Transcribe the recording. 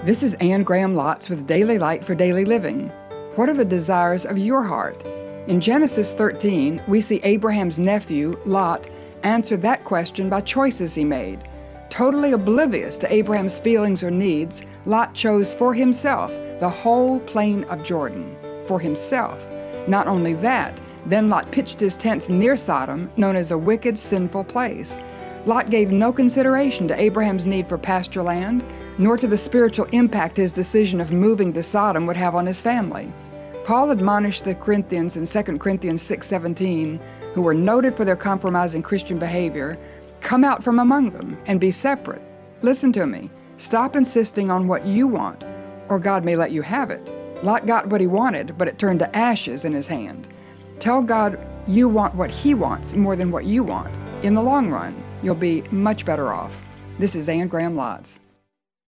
This is Anne Graham Lotz with Daily Light for Daily Living. What are the desires of your heart? In Genesis 13, we see Abraham's nephew, Lot, answer that question by choices he made. Totally oblivious to Abraham's feelings or needs, Lot chose for himself the whole plain of Jordan. For himself. Not only that, then Lot pitched his tents near Sodom, known as a wicked, sinful place. Lot gave no consideration to Abraham's need for pasture land, nor to the spiritual impact his decision of moving to Sodom would have on his family. Paul admonished the Corinthians in 2 Corinthians 6:17, who were noted for their compromising Christian behavior, "Come out from among them and be separate." Listen to me. Stop insisting on what you want, or God may let you have it. Lot got what he wanted, but it turned to ashes in his hand. Tell God you want what He wants more than what you want. In the long run, you'll be much better off. This is Anne Graham Lotz.